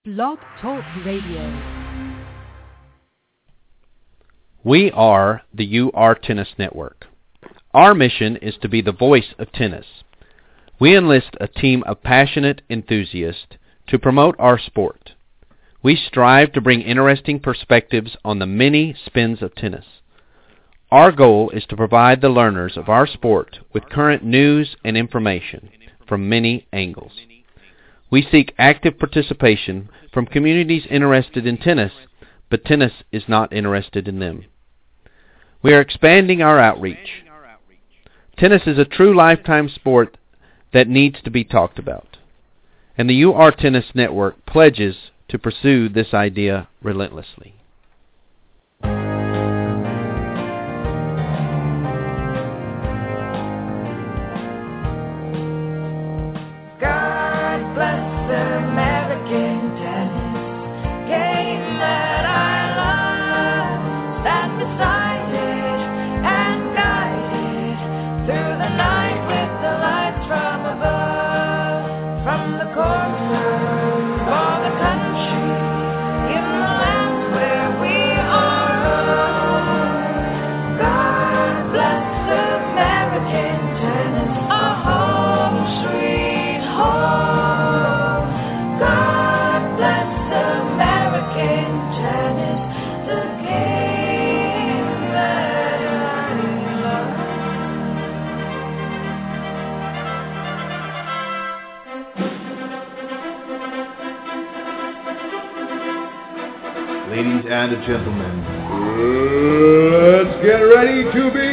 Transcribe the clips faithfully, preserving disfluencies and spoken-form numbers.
Blog Talk Radio. We are the U R Tennis Network. Our mission is to be the voice of tennis. We enlist a team of passionate enthusiasts to promote our sport. We strive to bring interesting perspectives on the many spins of tennis. Our goal is to provide the learners of our sport with current news and information from many angles. We seek active participation from communities interested in tennis, but tennis is not interested in them. We are expanding our outreach. Tennis is a true lifetime sport that needs to be talked about, and the U R Tennis Network pledges to pursue this idea relentlessly. Ladies and gentlemen, let's get ready to be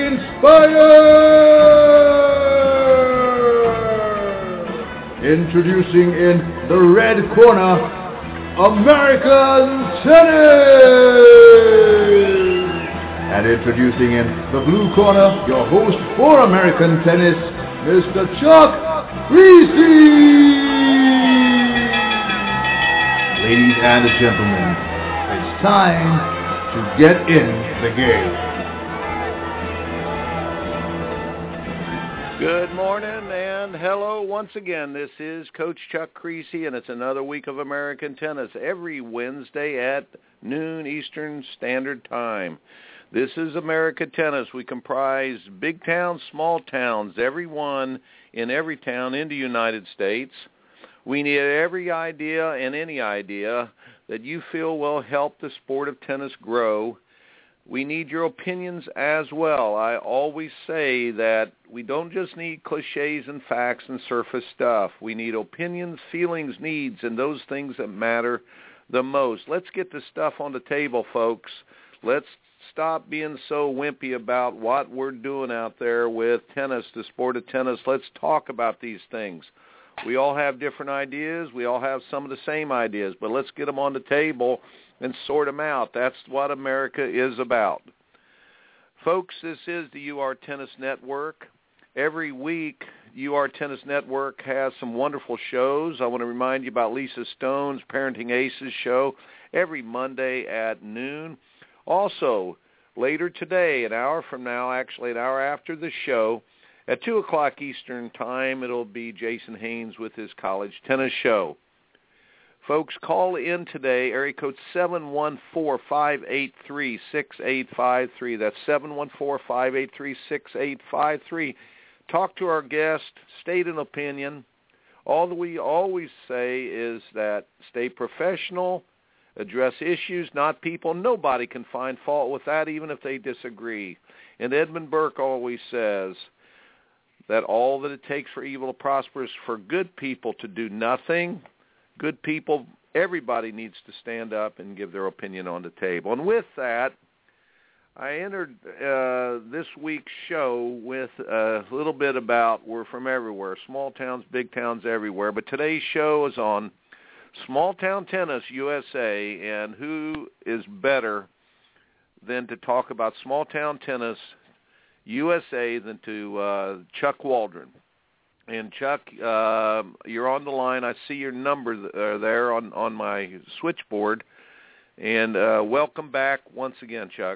inspired! Introducing in the red corner, American Tennis! And introducing in the blue corner, your host for American Tennis, Mister Chuck Creasy! Ladies and gentlemen, it's time to get in the game. Good morning and hello once again. This is Coach Chuck Creasy, and it's another week of American Tennis every Wednesday at noon Eastern Standard Time. This is American Tennis. We comprise big towns, small towns, everyone in every town in the United States. We need every idea and any idea that you feel will help the sport of tennis grow. We need your opinions as well. I always say that we don't just need cliches and facts and surface stuff. We need opinions, feelings, needs, and those things that matter the most. Let's get the stuff on the table, folks. Let's stop being so wimpy about what we're doing out there with tennis, the sport of tennis. Let's talk about these things. We all have different ideas. We all have some of the same ideas, but let's get them on the table and sort them out. That's what America is about. Folks, this is the U R Tennis Network. Every week, U R Tennis Network has some wonderful shows. I want to remind you about Lisa Stone's Parenting Aces show every Monday at noon. Also, later today, an hour from now, actually an hour after the show, at two o'clock Eastern Time, it'll be Jason Haynes with his college tennis show. Folks, call in today, area code seven one four, five eight three, six eight five three. That's seven one four, five eight three, six eight five three. Talk to our guest, state an opinion. All that we always say is that stay professional, address issues, not people. Nobody can find fault with that, even if they disagree. And Edmund Burke always says that all that it takes for evil to prosper is for good people to do nothing. Good people, everybody needs to stand up and give their opinion on the table. And with that, I entered uh, this week's show with a little bit about we're from everywhere, small towns, big towns, everywhere. But today's show is on Small Town Tennis U S A, and who is better than to talk about small town tennis U S A than to uh, Chuck Waldron. And Chuck, uh, you're on the line. I see your number th- uh, there on, on my switchboard. And uh, welcome back once again, Chuck.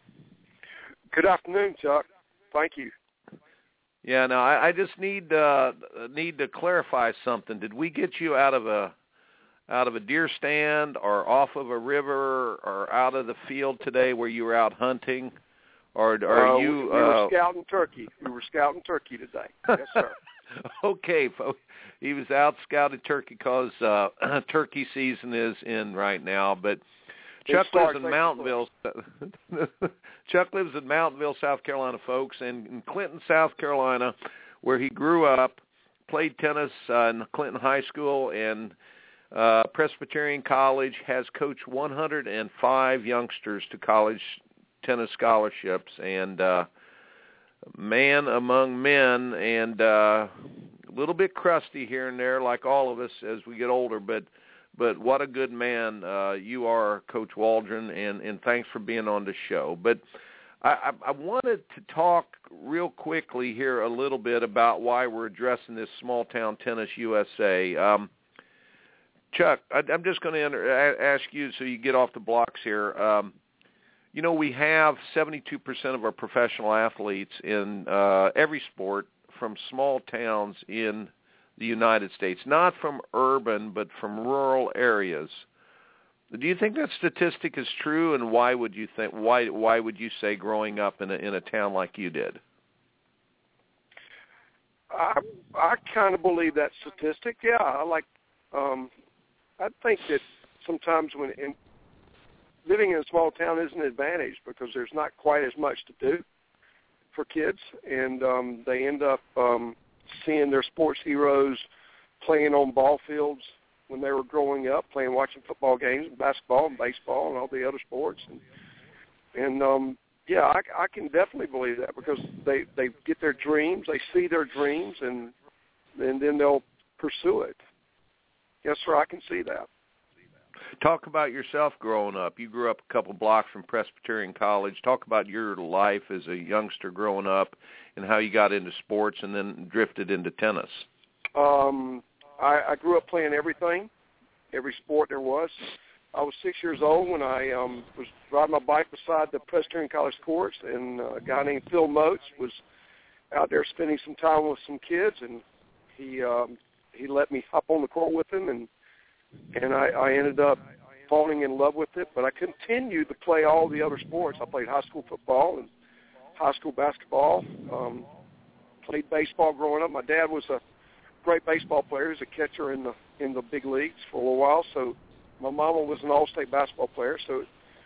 Good afternoon, Chuck. Thank you. Yeah, now I, I just need uh, need to clarify something. Did we get you out of a out of a deer stand or off of a river or out of the field today where you were out hunting? Or are uh, you? We, we were uh, scouting turkey. We were scouting turkey today. Yes, sir. Okay, folks. He was out scouting turkey because uh, turkey season is in right now. But Chuck lives in Mountainville. Chuck lives in Mountainville, South Carolina, folks, and in Clinton, South Carolina, where he grew up, played tennis uh, in Clinton High School and uh, Presbyterian College, has coached one hundred five youngsters to college tennis scholarships, and uh, man among men, and uh, a little bit crusty here and there, like all of us as we get older, but but what a good man uh, you are, Coach Waldron, and, and thanks for being on the show. But I, I wanted to talk real quickly here a little bit about why we're addressing this Small Town Tennis U S A. Um, Chuck, I, I'm just going to ask you so you get off the blocks here. Um, you know, we have seventy-two percent of our professional athletes in uh, every sport from small towns in the United States, not from urban, but from rural areas. Do you think that statistic is true, and why would you think why why would you say growing up in a in a town like you did? I I kind of believe that statistic. Yeah, I like. Um, I think that sometimes when in, living in a small town is an advantage because there's not quite as much to do for kids, and um, they end up um, seeing their sports heroes playing on ball fields when they were growing up, playing, watching football games, and basketball and baseball and all the other sports. And, and um, yeah, I, I can definitely believe that because they, they get their dreams, they see their dreams, and, and then they'll pursue it. Yes, sir, I can see that. Talk about yourself growing up. You grew up a couple blocks from Presbyterian College. Talk about your life as a youngster growing up and how you got into sports and then drifted into tennis. Um, I, I grew up playing everything, every sport there was. I was six years old when I um, was riding my bike beside the Presbyterian College courts, and uh, a guy named Phil Moats was out there spending some time with some kids, and he um, he let me hop on the court with him, and and I, I ended up falling in love with it. But I continued to play all the other sports. I played high school football and high school basketball. Um, played baseball growing up. My dad was a great baseball player. He was a catcher in the in the big leagues for a little while. So my mama was an all-state basketball player. So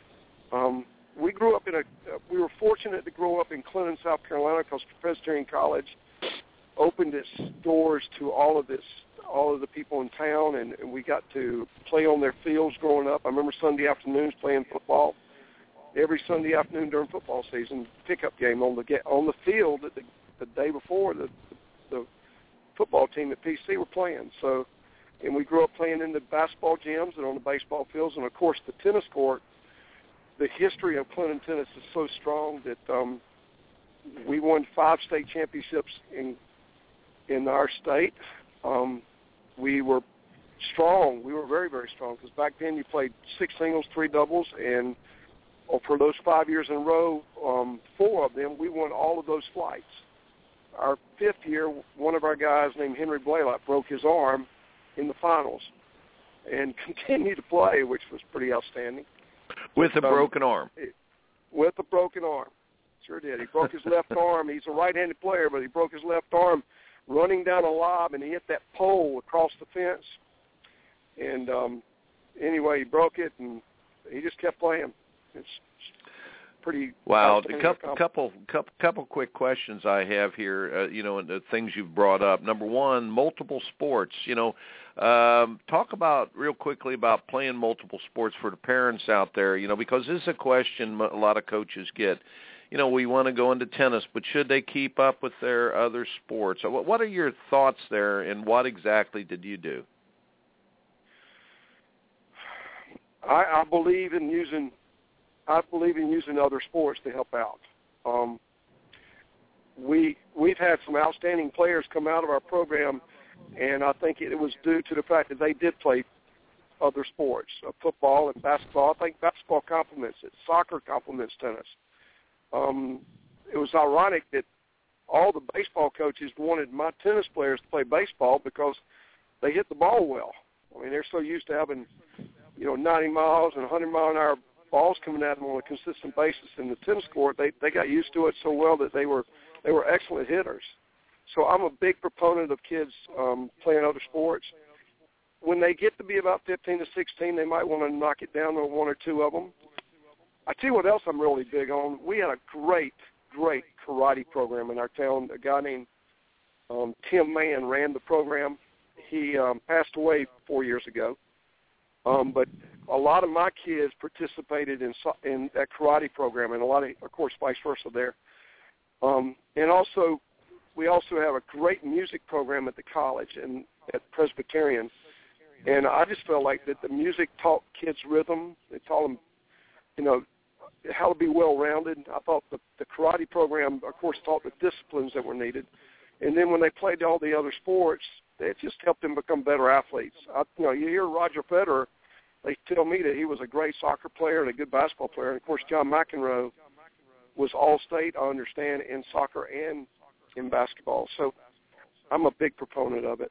um, we grew up in a. Uh, we were fortunate to grow up in Clinton, South Carolina, because Presbyterian College opened its doors to all of this, all of the people in town, and, and we got to play on their fields growing up. I remember Sunday afternoons playing football. Every Sunday afternoon during football season, pickup game on the on the field the, the day before the, the football team at P C were playing. So, and we grew up playing in the basketball gyms and on the baseball fields, and of course the tennis court. The history of Clinton tennis is so strong that um, we won five state championships in in our state. Um, we were strong. We were very, very strong because back then you played six singles, three doubles, and oh, for those five years in a row, um, four of them, we won all of those flights. Our fifth year, one of our guys named Henry Blaylock broke his arm in the finals and continued to play, which was pretty outstanding. With a um, broken arm? With a broken arm. Sure did. He broke his left arm. He's a right-handed player, but he broke his left arm running down a lob, and he hit that pole across the fence. And um, anyway, he broke it, and he just kept playing. It's pretty. Wow. A couple, couple, couple, couple quick questions I have here. Uh, you know, and the things you've brought up. Number one, multiple sports. You know, um, talk about real quickly about playing multiple sports for the parents out there. You know, because this is a question a lot of coaches get. You know, we want to go into tennis, but should they keep up with their other sports? What are your thoughts there, and what exactly did you do? I, I believe in using. I believe in using other sports to help out. Um, we we've had some outstanding players come out of our program, and I think it was due to the fact that they did play other sports, uh, football and basketball. I think basketball complements it. Soccer complements tennis. Um, it was ironic that all the baseball coaches wanted my tennis players to play baseball because they hit the ball well. I mean, they're so used to having, you know, ninety miles and one hundred mile an hour balls coming at them on a consistent basis in the tennis court. They they got used to it so well that they were they were excellent hitters. So I'm a big proponent of kids um, playing other sports. When they get to be about fifteen to sixteen, they might want to knock it down to one or two of them. I tell you what else I'm really big on. We had a great, great karate program in our town. A guy named um, Tim Mann ran the program. He um, passed away four years ago. Um, but a lot of my kids participated in in that karate program, and a lot of, of course, vice versa there. Um, and also, we also have a great music program at the college and at Presbyterian. And I just felt like that the music taught kids rhythm. They taught them, you know, how to be well-rounded. I thought the, the karate program, of course, taught the disciplines that were needed. And then when they played all the other sports, it just helped them become better athletes. I, you know, you hear Roger Federer, they tell me that he was a great soccer player and a good basketball player. And, of course, John McEnroe was all-state, I understand, in soccer and in basketball. So I'm a big proponent of it.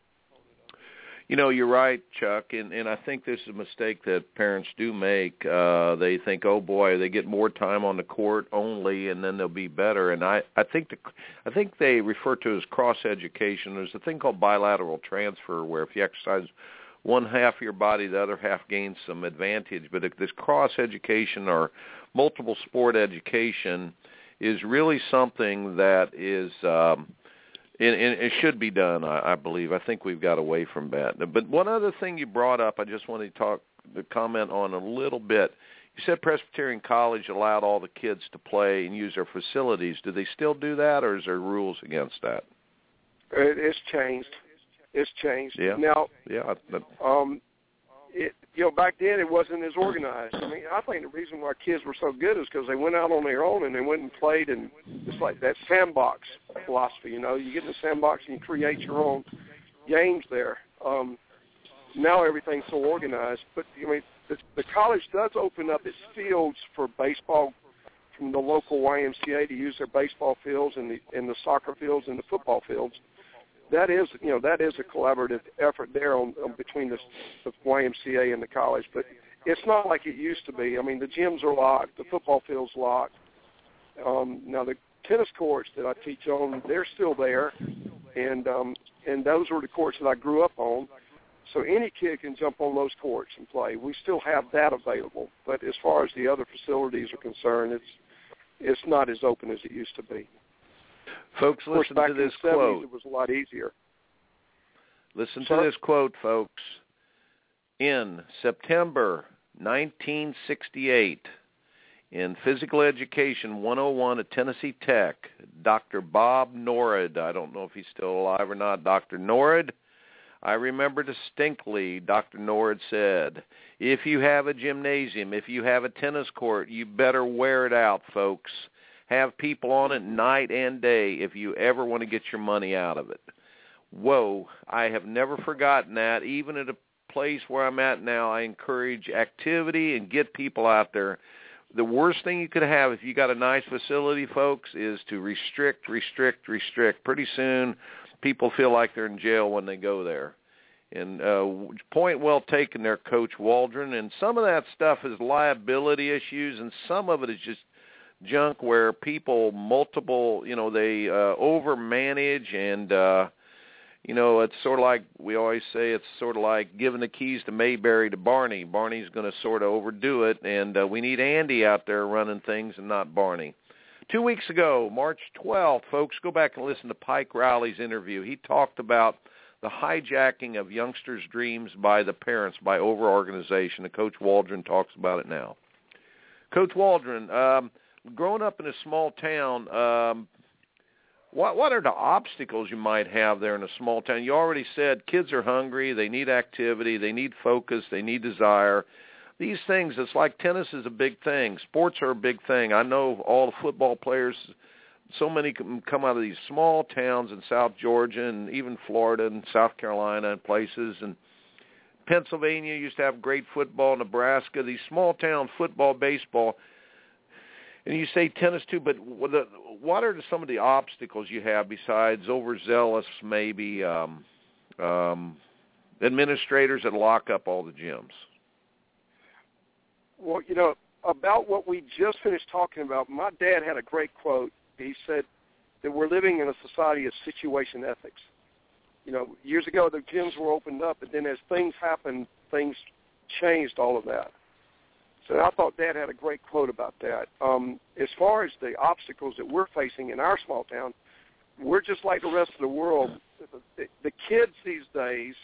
You know, you're right, Chuck, and, and I think this is a mistake that parents do make. Uh, they think, oh boy, they get more time on the court only, and then they'll be better. And I, I think the, I think they refer to it as cross education. There's a thing called bilateral transfer, where if you exercise one half of your body, the other half gains some advantage. But if this cross education or multiple sport education is really something that is. Um, And, and it should be done, I, I believe. I think we've got away from that. But one other thing you brought up, I just wanted to talk, to comment on a little bit. You said Presbyterian College allowed all the kids to play and use their facilities. Do they still do that, or is there rules against that? It, it's changed. It's changed. Yeah. Now, yeah. Um, it, you know, back then it wasn't as organized. I mean, I think the reason why kids were so good is because they went out on their own and they went and played, and it's like that sandbox philosophy. You know, you get in the sandbox and you create your own games there. Um, now everything's so organized, but I mean, the, the college does open up its fields for baseball from the local Y M C A to use their baseball fields and the and the soccer fields and the football fields. That is, you know, that is a collaborative effort there on, on between the, the Y M C A and the college. But it's not like it used to be. I mean, the gyms are locked, the football field's locked. Um, now the tennis courts that I teach on, they're still there, and um, and those were the courts that I grew up on. So any kid can jump on those courts and play. We still have that available. But as far as the other facilities are concerned, it's it's not as open as it used to be. Folks, of course, listen back to this in the seventies, quote. It was a lot easier. Listen Sir? to this quote, folks. In September nineteen sixty-eight, in Physical Education one oh one at Tennessee Tech, Doctor Bob Norrid, I don't know if he's still alive or not, Doctor Norrid, I remember distinctly Doctor Norrid said, if you have a gymnasium, if you have a tennis court, you better wear it out, folks. Have people on it night and day if you ever want to get your money out of it. Whoa, I have never forgotten that. Even at a place where I'm at now, I encourage activity and get people out there. The worst thing you could have if you got a nice facility, folks, is to restrict, restrict, restrict. Pretty soon, people feel like they're in jail when they go there. And uh, point well taken there, Coach Waldron. And some of that stuff is liability issues, and some of it is just junk where people multiple, you know, they uh, overmanage, and, uh, you know, it's sort of like, we always say, it's sort of like giving the keys to Mayberry to Barney. Barney's going to sort of overdo it, and uh, we need Andy out there running things and not Barney. Two weeks ago, March twelfth, folks, go back and listen to Pike Rowley's interview. He talked about the hijacking of youngsters' dreams by the parents, by over-organization, and Coach Waldron talks about it now. Coach Waldron, um, growing up in a small town, um, what what are the obstacles you might have there in a small town? You already said kids are hungry, they need activity, they need focus, they need desire. These things, it's like tennis is a big thing. Sports are a big thing. I know all the football players, so many come out of these small towns in South Georgia and even Florida and South Carolina and places. And Pennsylvania used to have great football, Nebraska, these small town football, baseball. And you say tennis too, but what are some of the obstacles you have besides overzealous, maybe, um, um, administrators that lock up all the gyms? Well, you know, about what we just finished talking about, my dad had a great quote. He said that we're living in a society of situation ethics. You know, years ago the gyms were opened up, but then as things happened, things changed all of that. So I thought Dad had a great quote about that. Um, as far as the obstacles that we're facing in our small town, we're just like the rest of the world. The, the kids these days,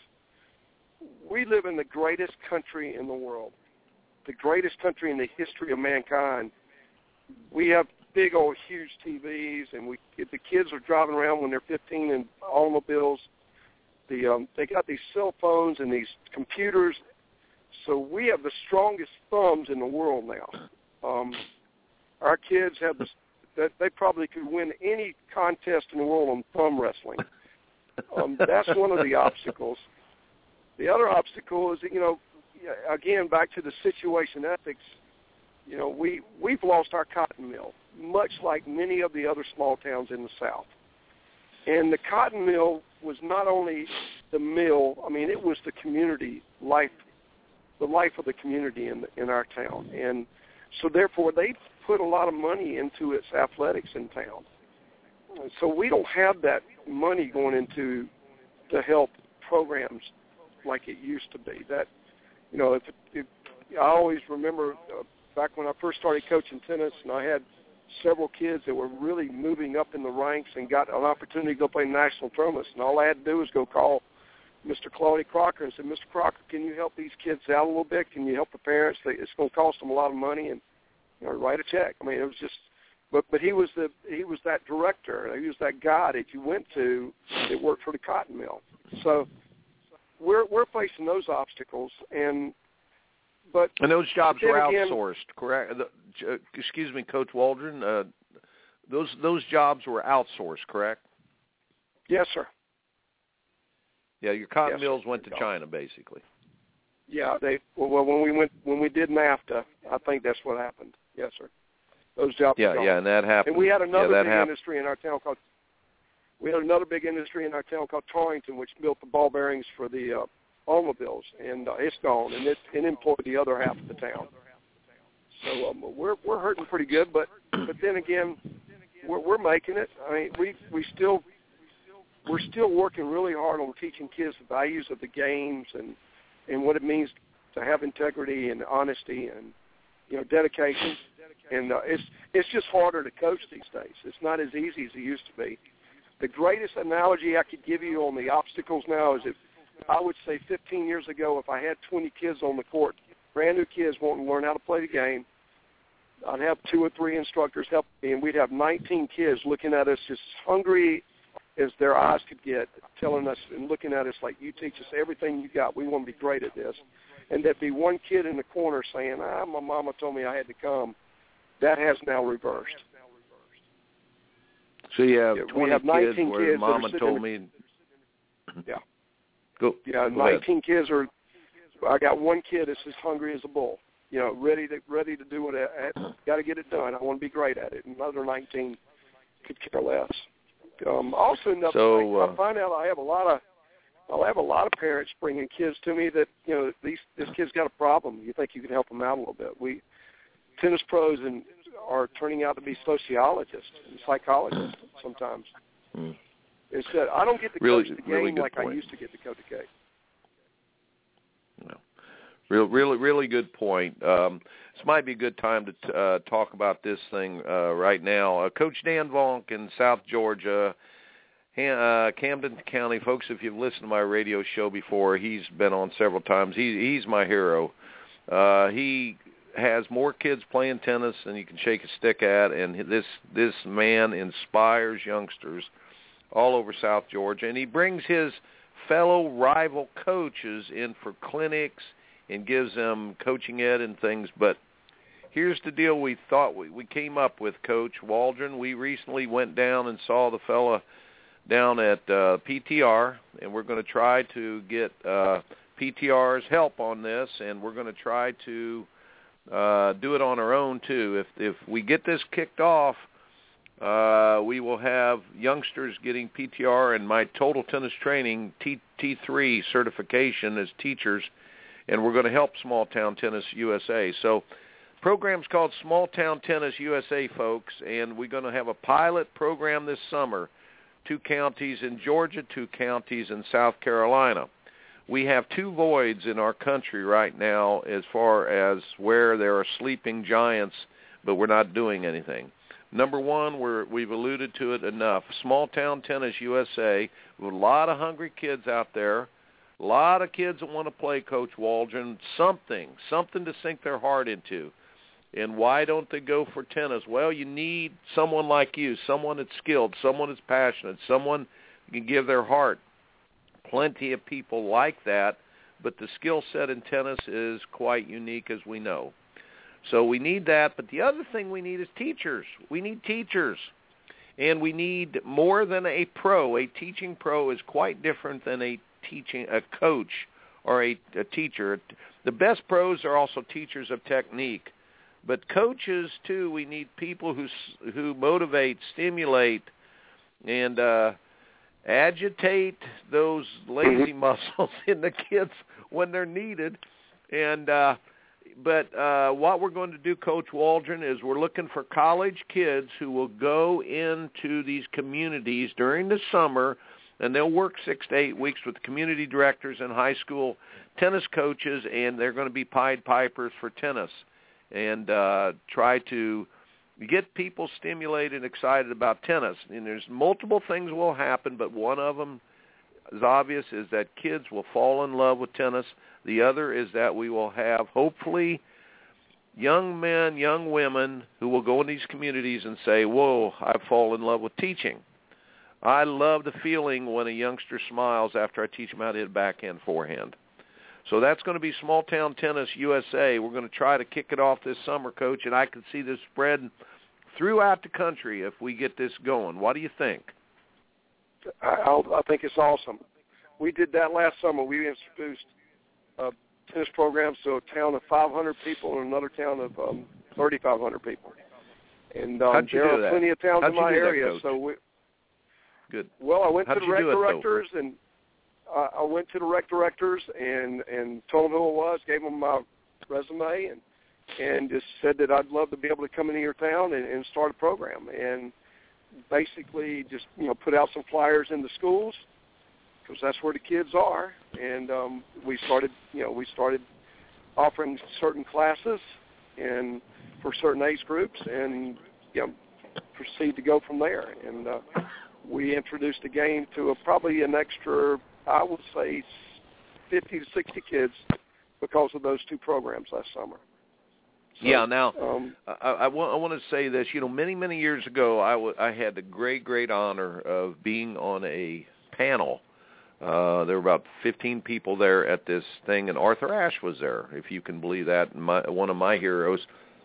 we live in the greatest country in the world, the greatest country in the history of mankind. We have big old huge T Vs, and we the kids are driving around when they're fifteen in automobiles. The um, they got these cell phones and these computers. So we have the strongest thumbs in the world now. Um, our kids have the, that they probably could win any contest in the world on thumb wrestling. Um, that's one of the obstacles. The other obstacle is, you know, again, back to the situation ethics, you know, we, we've lost our cotton mill, much like many of the other small towns in the South. And the cotton mill was not only the mill, I mean, it was the community life, the life of the community in, in our town. And so, therefore, they put a lot of money into its athletics in town. So we don't have that money going into to help programs like it used to be. That, you know, if, if I always remember uh, back when I first started coaching tennis, and I had several kids that were really moving up in the ranks and got an opportunity to go play national tournaments, and all I had to do was go call Mister Claudia Crocker and said, Mister Crocker, can you help these kids out a little bit? Can you help the parents? It's going to cost them a lot of money, and you know, write a check. I mean, it was just, but but he was the he was that director. He was that guy that you went to that worked for the cotton mill. So we're we're facing those obstacles, and but and those jobs were again, outsourced, correct? The, uh, excuse me, Coach Waldron. Uh, those those jobs were outsourced, correct? Yes, sir. Yeah, your cotton yes, mills sir. went to China, basically. Yeah, they well when we went when we did NAFTA, I think that's what happened. Yes, sir. Those jobs. Yeah, yeah, and that happened. And we had another yeah, big happened. industry in our town called. We had another big industry in our town called Torrington, which built the ball bearings for the uh, automobiles, and uh, it's gone, and it, it employed the other half of the town. So um, we're we're hurting pretty good, but but then again, we're we're making it. I mean, we we still we're still working really hard on teaching kids the values of the games and and what it means to have integrity and honesty and you know dedication. And uh, it's it's just harder to coach these days. It's not as easy as it used to be. The greatest analogy I could give you on the obstacles now is if I would say fifteen years ago, if I had twenty kids on the court, brand new kids wanting to learn how to play the game, I'd have two or three instructors help me, and we'd have nineteen kids looking at us just hungry as their eyes could get, telling us and looking at us like, you teach us everything you got. We want to be great at this. And there'd be one kid in the corner saying, ah, my mama told me I had to come. That has now reversed. So you have yeah, twenty have kids where kids mama told the, me. Yeah. Go. Yeah, go nineteen ahead. kids are. I got one kid that's as hungry as a bull. You know, ready to ready to do it. Got to get it done. I want to be great at it. Another nineteen could care less. Um, also, another so, thing, uh, I find out I have a lot of. I'll have a lot of parents bringing kids to me that you know these this kid's got a problem. You think you can help them out a little bit? We tennis pros and are turning out to be sociologists and psychologists sometimes. Hmm. It's that I don't get to really, coach the really game good like point. I used to get to coach the game. No. Real, really, really good point. Um, this might be a good time to t- uh, talk about this thing uh, right now. Uh, Coach Dan Vonk in South Georgia, uh, Camden County. Folks, if you've listened to my radio show before, he's been on several times. He, he's my hero. Uh, he has more kids playing tennis than you can shake a stick at, and this this man inspires youngsters all over South Georgia, and he brings his fellow rival coaches in for clinics and gives them coaching ed and things. But here's the deal we thought we, we came up with, Coach Waldron. We recently went down and saw the fella down at uh, P T R, and we're going to try to get uh, P T R's help on this, and we're going to try to uh, do it on our own too. If if we get this kicked off, Uh, we will have youngsters getting P T R and my total tennis training T T3 certification as teachers, and we're going to help Small Town Tennis U S A. So program's called Small Town Tennis U S A, folks, and we're going to have a pilot program this summer. Two counties in Georgia, two counties in South Carolina. We have two voids in our country right now as far as where there are sleeping giants, but we're not doing anything. Number one, we're, we've alluded to it enough. Small Town Tennis U S A, with a lot of hungry kids out there, a lot of kids that want to play, Coach Waldron, something, something to sink their heart into. And why don't they go for tennis? Well, you need someone like you, someone that's skilled, someone that's passionate, someone who can give their heart. Plenty of people like that, but the skill set in tennis is quite unique, as we know. So we need that, but the other thing we need is teachers. We need teachers, and we need more than a pro. A teaching pro is quite different than a teaching a coach or a, a teacher. The best pros are also teachers of technique, but coaches too. We need people who who motivate, stimulate, and uh, agitate those lazy muscles in the kids when they're needed. And uh, but uh, what we're going to do, Coach Waldron, is we're looking for college kids who will go into these communities during the summer, and they'll work six to eight weeks with community directors and high school tennis coaches, and they're going to be Pied Pipers for tennis and uh, try to get people stimulated and excited about tennis. And there's multiple things will happen, but one of them is obvious, is that kids will fall in love with tennis. The other is that we will have, hopefully, young men, young women who will go in these communities and say, whoa, I've fallen in love with teaching. I love the feeling when a youngster smiles after I teach him how to hit backhand forehand. So that's going to be Small Town Tennis U S A. We're going to try to kick it off this summer, Coach, and I can see this spread throughout the country if we get this going. What do you think? I, I think it's awesome. We did that last summer. We introduced uh, tennis programs to a town of five hundred people and another town of um, thirty-five hundred people. And um, there are that? plenty of towns How'd in my area. That, so we, Good. Well, I went How'd to the rec it, directors and uh, I went to the rec directors and, and told them who it was, gave them my resume, and and just said that I'd love to be able to come into your town and, and start a program. And basically just, you know, put out some flyers in the schools because that's where the kids are. And um, we started, you know, we started offering certain classes and for certain age groups and, you know, proceed to go from there. And uh, we introduced the game to a, probably an extra, I would say, fifty to sixty kids because of those two programs last summer. So, yeah, now, um, I, I, want, I want to say this. You know, many, many years ago, I, w- I had the great, great honor of being on a panel. Uh, there were about fifteen people there at this thing, and Arthur Ashe was there, if you can believe that. My, one of my heroes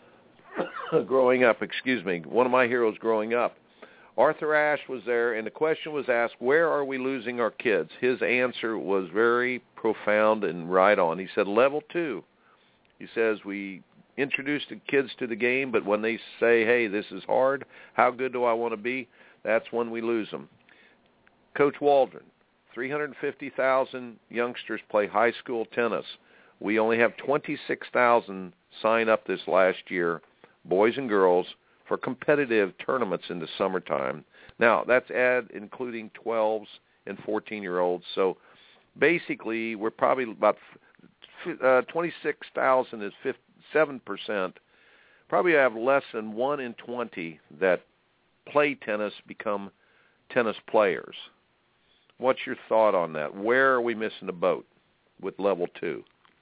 growing up, excuse me, one of my heroes growing up. Arthur Ashe was there, and the question was asked, where are we losing our kids? His answer was very profound and right on. He said, level two. He says, we introduce the kids to the game, but when they say, hey, this is hard, how good do I want to be, that's when we lose them. Coach Waldron, three hundred fifty thousand youngsters play high school tennis. We only have twenty-six thousand sign up this last year, boys and girls, for competitive tournaments in the summertime. Now, that's add including twelves and fourteen-year-olds. So basically, we're probably about uh, twenty-six thousand is seven percent. Probably have less than one in twenty that play tennis become tennis players. What's your thought on that? Where are we missing the boat with level two?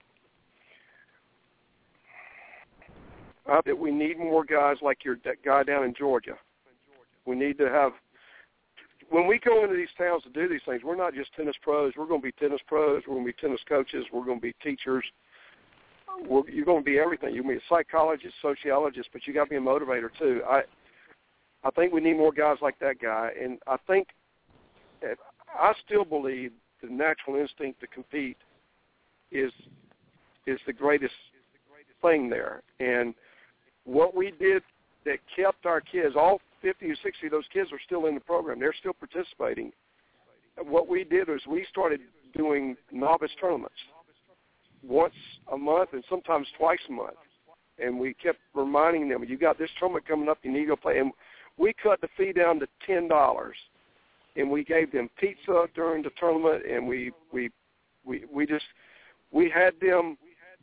Uh, that we need more guys like your guy down in Georgia. We need to have, when we go into these towns to do these things, we're not just tennis pros. We're going to be tennis pros. We're going to be tennis coaches. We're going to be teachers. We're, you're going to be everything. You're going to be a psychologist, sociologist, but you got to be a motivator too. I, I think we need more guys like that guy, and I think, I still believe the natural instinct to compete is is the greatest thing there. And what we did that kept our kids, all fifty or sixty of those kids are still in the program. They're still participating. What we did was we started doing novice tournaments once a month and sometimes twice a month. And we kept reminding them, you got this tournament coming up, you need to go play. And we cut the fee down to ten dollars. And we gave them pizza during the tournament, and we we we, we just we had them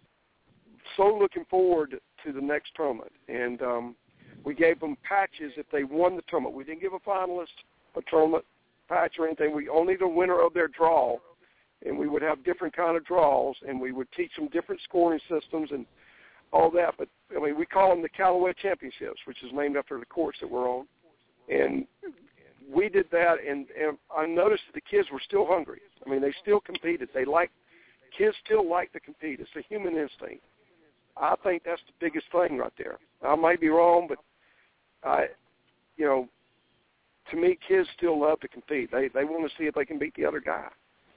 so looking forward to the next tournament. And um, we gave them patches if they won the tournament. We didn't give a finalist a tournament patch or anything. We only the winner of their draw, and we would have different kind of draws, and we would teach them different scoring systems and all that. But, I mean, we call them the Callaway Championships, which is named after the courts that we're on. And we did that, and, and I noticed that the kids were still hungry. I mean, they still competed. They like kids still like to compete. It's a human instinct. I think that's the biggest thing right there. I might be wrong, but I, you know, to me, kids still love to compete. They they want to see if they can beat the other guy.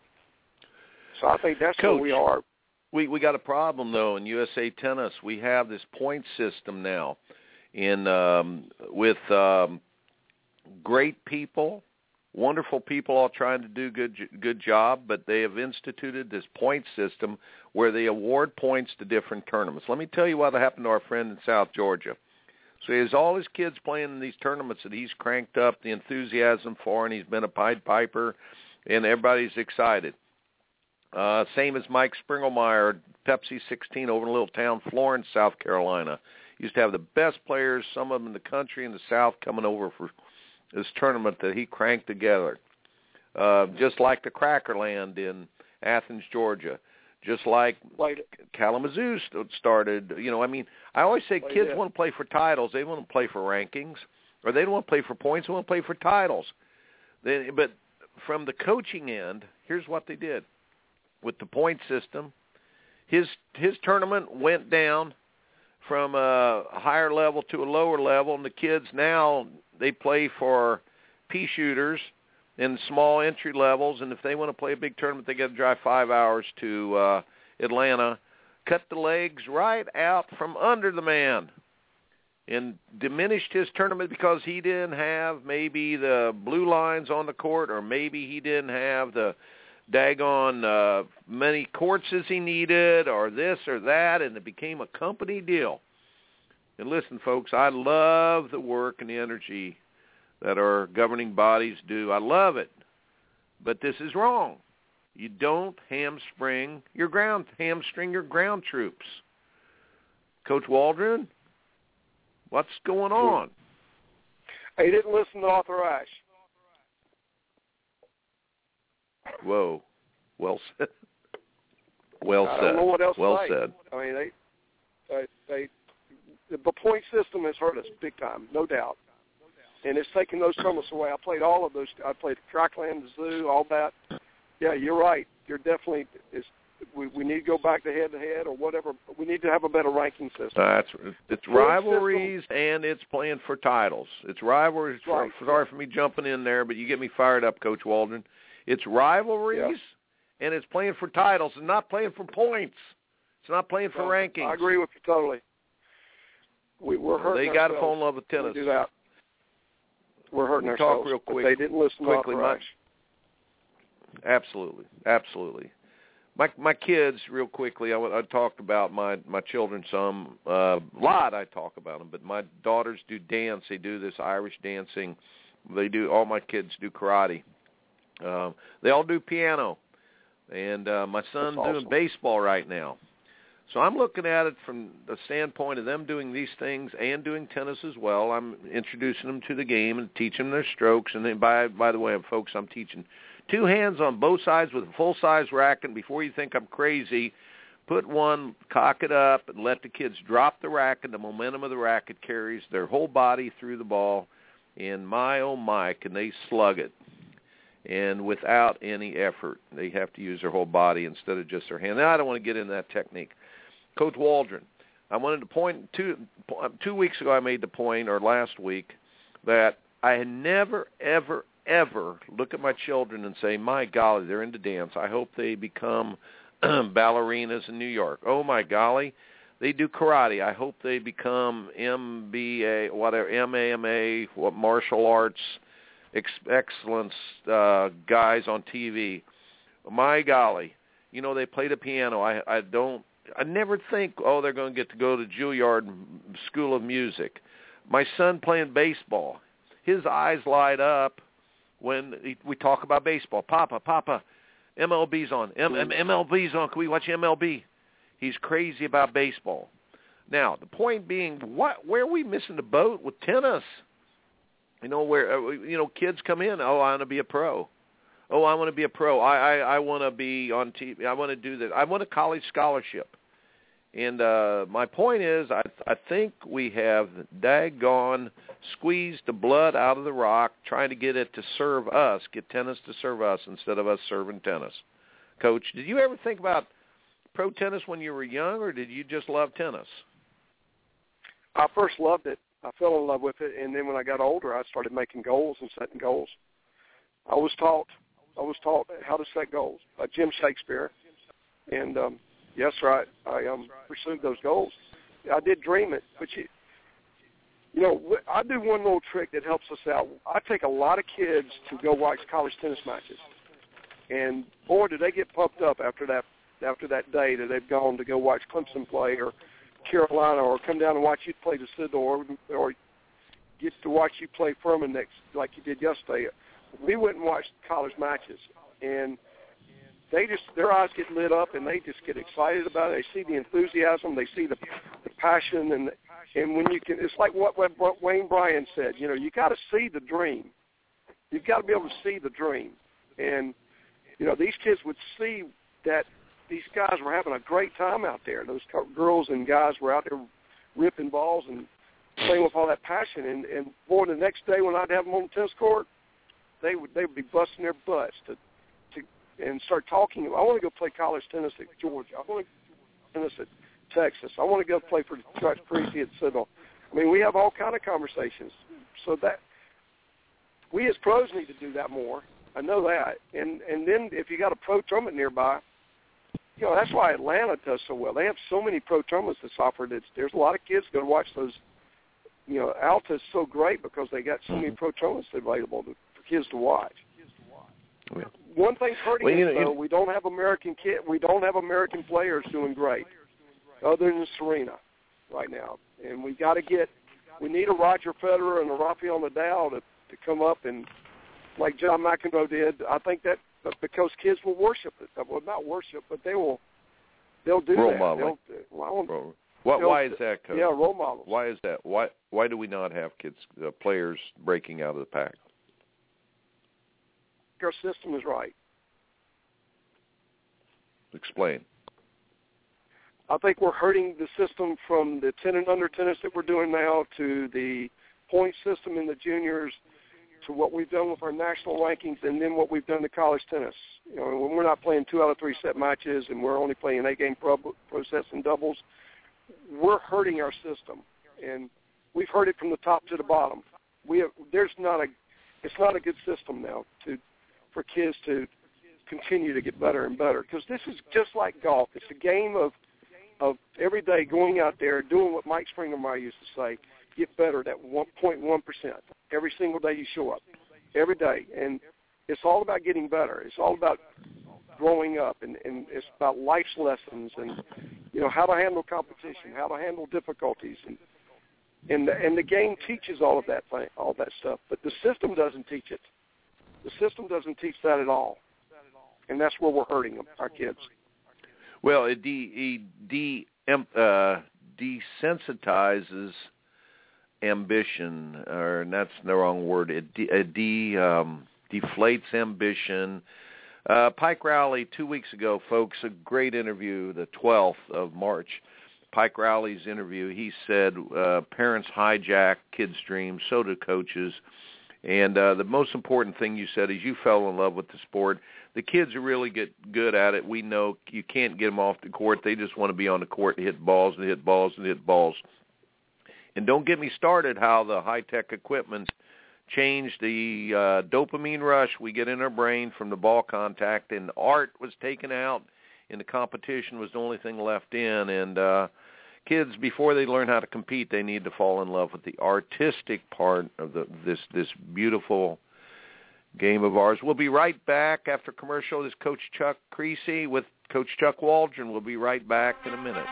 So I think that's Coach, where we are. We we got a problem though in U S A Tennis. We have this point system now, in um, with um, great people, wonderful people, all trying to do good good job, but they have instituted this point system where they award points to different tournaments. Let me tell you what happened to our friend in South Georgia. So he has all his kids playing in these tournaments that he's cranked up the enthusiasm for, and he's been a Pied Piper, and everybody's excited. Uh, same as Mike Springelmeyer, Pepsi sixteen over in a little town, Florence, South Carolina. He used to have the best players, some of them in the country and the South, coming over for this tournament that he cranked together. Uh, just like the Crackerland in Athens, Georgia. Just like Kalamazoo started, you know, I mean, I always say kids want to play for titles. They want to play for rankings, or they don't want to play for points. They want to play for titles. They, but from the coaching end, here's what they did. With the point system, his his tournament went down from a higher level to a lower level, and the kids now, they play for pea shooters in small entry levels, and if they want to play a big tournament, they got to drive five hours to uh, Atlanta, cut the legs right out from under the man, and diminished his tournament because he didn't have maybe the blue lines on the court, or maybe he didn't have the daggone uh, many courts as he needed, or this or that, and it became a company deal. And listen, folks, I love the work and the energy that our governing bodies do. I love it. But this is wrong. You don't hamstring your ground, hamstring your ground troops. Coach Waldron, what's going on? He didn't listen to Arthur Ashe. Whoa. Well said. Well I said. don't know what else well to say. said. I mean, they, they, they, the point system has hurt us big time, no doubt. And it's taken those tournaments away. I played all of those. I played Crackland, the Zoo, all that. Yeah, you're right. You're definitely. It's, we we need to go back to head to head or whatever. We need to have a better ranking system. That's it's rivalries system, and it's playing for titles. It's rivalries. Right. For, sorry for me jumping in there, but you get me fired up, Coach Waldron. It's rivalries, yeah. And it's playing for titles, and not playing for points. It's not playing for well, rankings. I agree with you totally. We, we're hurting They got to ourselves. fall in love with tennis. We do that. We're hurting we'll ourselves. Talk real quick. But they didn't listen quickly, to my, Ashe. Absolutely, absolutely. My my kids, real quickly. I, I talked about my my children some a uh, lot. I talk about them, but my daughters do dance. They do this Irish dancing. They do. All my kids do karate. Uh, they all do piano, and uh, my son's awesome. doing baseball right now. So I'm looking at it from the standpoint of them doing these things and doing tennis as well. I'm introducing them to the game and teaching them their strokes. And then, by by the way, folks, I'm teaching two hands on both sides with a full-size racket. And before you think I'm crazy, put one, cock it up, and let the kids drop the racket. The momentum of the racket carries their whole body through the ball. And my, oh, my, can they slug it. And without any effort. They have to use their whole body instead of just their hand. Now, I don't want to get into that technique. Coach Waldron, I wanted to point, two, two weeks ago I made the point, or last week, that I had never, ever, ever look at my children and say, my golly, they're into dance. I hope they become ballerinas in New York. Oh, my golly, they do karate. I hope they become M B A, whatever, M A M A, what martial arts ex- excellence uh, guys on T V. My golly, you know, they play the piano. I, I don't, I never think, oh, they're going to get to go to Juilliard School of Music. My son playing baseball, his eyes light up when he, we talk about baseball. Papa, Papa, M L B's on. M- M- MLB's on. Can we watch M L B? He's crazy about baseball. Now, the point being, what, where are we missing the boat with tennis? You know, where, you know, kids come in, oh, I want to be a pro. Oh, I want to be a pro. I, I, I want to be on T V. I want to do this. I want a college scholarship. And uh, my point is, I, I think we have daggone squeezed the blood out of the rock trying to get it to serve us, get tennis to serve us instead of us serving tennis. Coach, did you ever think about pro tennis when you were young, or did you just love tennis? I first loved it. I fell in love with it, and then when I got older, I started making goals and setting goals. I was taught I was taught how to set goals by Jim Shakespeare, and um, yes, sir, I, I um, pursued those goals. I did dream it, but you, you know, I do one little trick that helps us out. I take a lot of kids to go watch college tennis matches, and boy, do they get pumped up after that after that day that they've gone to go watch Clemson play or Carolina, or come down and watch you play the Citadel, or, or get to watch you play Furman next, like you did yesterday. We went and watched college matches, and they just, their eyes get lit up, and they just get excited about it. They see the enthusiasm, they see the, the passion, and and when you can, it's like what, what Wayne Bryan said. You know, you got to see the dream. You've got to be able to see the dream, and you know, these kids would see that these guys were having a great time out there. Those girls and guys were out there ripping balls and playing with all that passion. And, and boy, the next day when I'd have them on the tennis court, they would they would be busting their butts to to and start talking. I want to go play college tennis at Georgia. I want to go tennis at Texas. I want to go play for Coach Creasy at Citadel. I mean, we have all kind of conversations. So that we as pros need to do that more. I know that. And and then if you got a pro tournament nearby, you know, that's why Atlanta does so well. They have so many pro tournaments that's offered. It's, there's a lot of kids go to watch those. You know, Alta is so great because they got so many pro tournaments available to, for kids to watch. Yeah. One thing's hurting well, us, you know, though, we don't have American kid. We don't have American players doing great, other than Serena right now. And we got to get. We need a Roger Federer and a Rafael Nadal to to come up and like John McEnroe did. I think that because kids will worship it. Well, not worship, but they will. They'll do role that. Modeling. Well, role. What? Why is that, Coach? Yeah, role models. Why is that? Why? Why do we not have kids, uh, players breaking out of the pack? Our system is right. Explain. I think we're hurting the system from the ten and under tennis that we're doing now to the point system in the juniors to what we've done with our national rankings and then what we've done to college tennis. You know, when we're not playing two out of three set matches and we're only playing eight game pro, pro sets and doubles, we're hurting our system, and we've heard it from the top to the bottom. We have, there's not a, it's not a good system now to, for kids to continue to get better and better, because this is just like golf. It's a game of, of every day going out there doing what Mike Springermeyer used to say, get better at one point one percent every single day you show up, every day. And it's all about getting better. It's all about growing up, and, and it's about life's lessons and, you know, how to handle competition, how to handle difficulties. And and the, and the game teaches all of that thing, all that stuff, but the system doesn't teach it. The system doesn't teach that at all, and that's where we're hurting them, our kids. Well, it de, de, uh, desensitizes ambition, or that's the wrong word. It, de, it de, um, deflates ambition. Uh, Pike Rowley, two weeks ago, folks, a great interview, the twelfth of March. Pike Rowley's interview, he said uh, parents hijack kids' dreams, so do coaches. And uh, the most important thing you said is you fell in love with the sport. The kids are really get good at it. We know you can't get them off the court. They just want to be on the court and hit balls and hit balls and hit balls. And don't get me started how the high-tech equipment changed the uh, dopamine rush we get in our brain from the ball contact, and art was taken out, and the competition was the only thing left in. And uh, kids, before they learn how to compete, they need to fall in love with the artistic part of the, this this beautiful game of ours. We'll be right back after commercial. This is Coach Chuck Creasy with Coach Chuck Waldron. We'll be right back in a minute.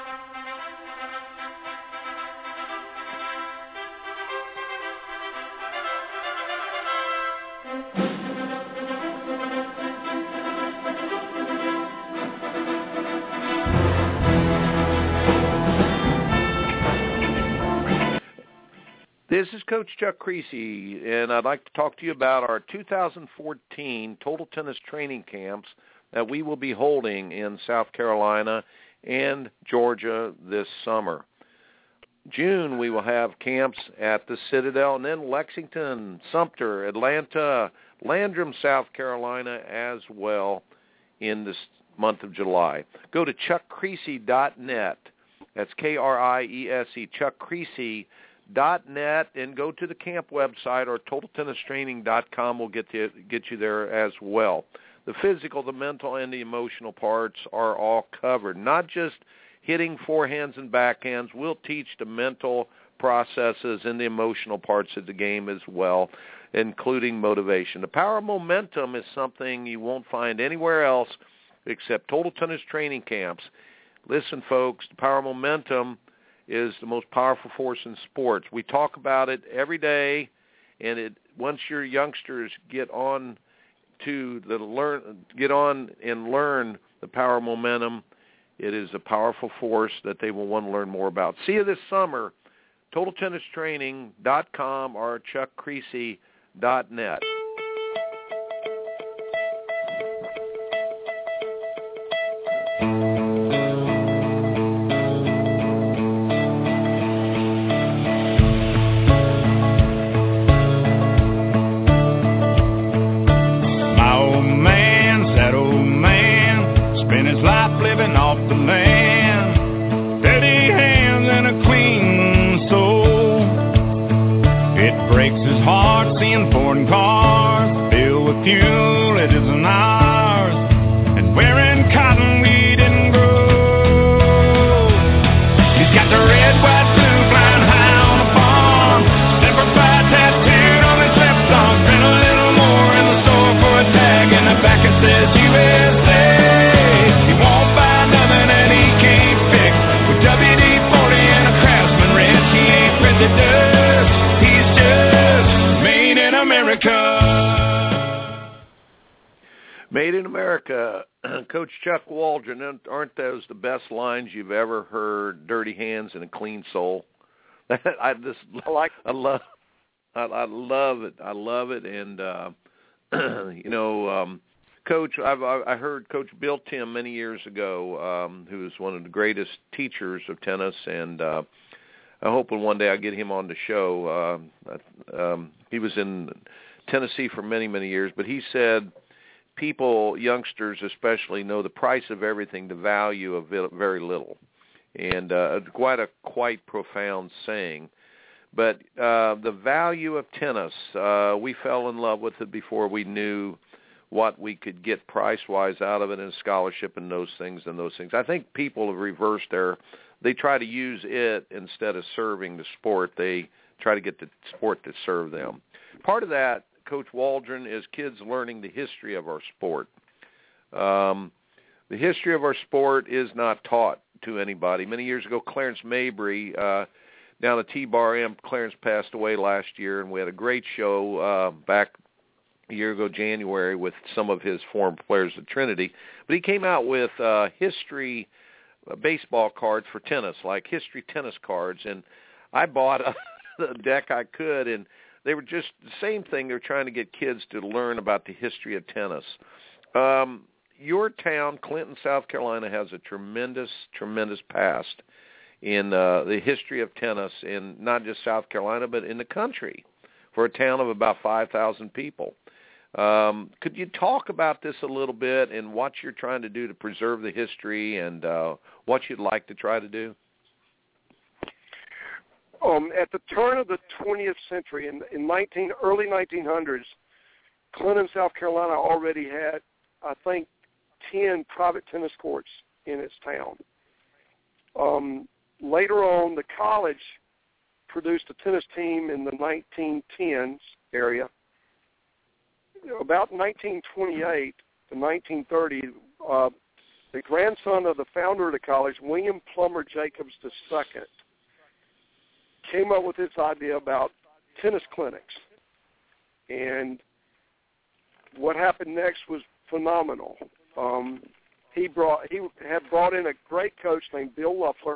This is Coach Chuck Creasy, and I'd like to talk to you about our two thousand fourteen Total Tennis Training Camps that we will be holding in South Carolina and Georgia this summer. June, we will have camps at the Citadel, and then Lexington, Sumter, Atlanta, Landrum, South Carolina as well in this month of July. Go to chuck creasy dot net. That's K R I E S E, chuck creasy dot net, and go to the camp website, or total tennis training dot com will get you, get you there as well. The physical, the mental, and the emotional parts are all covered. Not just hitting forehands and backhands. We'll teach the mental processes and the emotional parts of the game as well, including motivation. The power of momentum is something you won't find anywhere else except Total Tennis Training Camps. Listen, folks, the power of momentum is the most powerful force in sports. We talk about it every day, and it once your youngsters get on to the learn, get on and learn the power of momentum, it is a powerful force that they will want to learn more about. See you this summer, total tennis training dot com or chuck creasy dot net. Made in America, Coach Chuck Waldron. Aren't those the best lines you've ever heard? Dirty hands and a clean soul. I just, I like. I love, I, I love it. I love it. And uh, you know, um, Coach, I've I heard Coach Bill Tim many years ago, um, who is one of the greatest teachers of tennis, and uh, I'm hoping one day I get him on the show. Uh, um, he was in Tennessee for many, many years, but he said, people, youngsters especially, know the price of everything, the value of very little. And uh, quite a quite profound saying. But uh, the value of tennis, uh, we fell in love with it before we knew what we could get price-wise out of it, and scholarship and those things and those things. I think people have reversed their, they try to use it instead of serving the sport. They try to get the sport to serve them. Part of that, Coach Waldron, is kids learning the history of our sport. Um, the history of our sport is not taught to anybody. Many years ago, Clarence Mabry, uh, down at T-Bar M, Clarence passed away last year, and we had a great show uh, back a year ago, January, with some of his former players at Trinity. But he came out with uh, history uh, baseball cards for tennis, like history tennis cards, and I bought a, a deck I could, and they were just the same thing. They're trying to get kids to learn about the history of tennis. Um, your town, Clinton, South Carolina, has a tremendous, tremendous past in uh, the history of tennis in not just South Carolina, but in the country, for a town of about five thousand people. Um, could you talk about this a little bit and what you're trying to do to preserve the history and uh, what you'd like to try to do? Um, at the turn of the twentieth century, in, in nineteen, early nineteen hundreds, Clinton, South Carolina already had, I think, ten private tennis courts in its town. Um, later on, the college produced a tennis team in the nineteen tens area. About nineteen twenty-eight to nineteen thirty, uh, the grandson of the founder of the college, William Plummer Jacobs the Second, came up with this idea about tennis clinics. And what happened next was phenomenal. Um, he brought he had brought in a great coach named Bill Luffler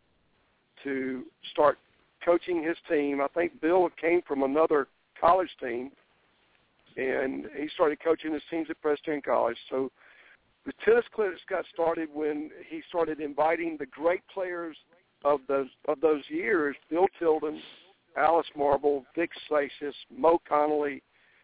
to start coaching his team. I think Bill came from another college team, and he started coaching his teams at Presbyterian College. So the tennis clinics got started when he started inviting the great players of those of those years: Bill Tilden, Alice Marble, Vic Sasius, Mo Connolly,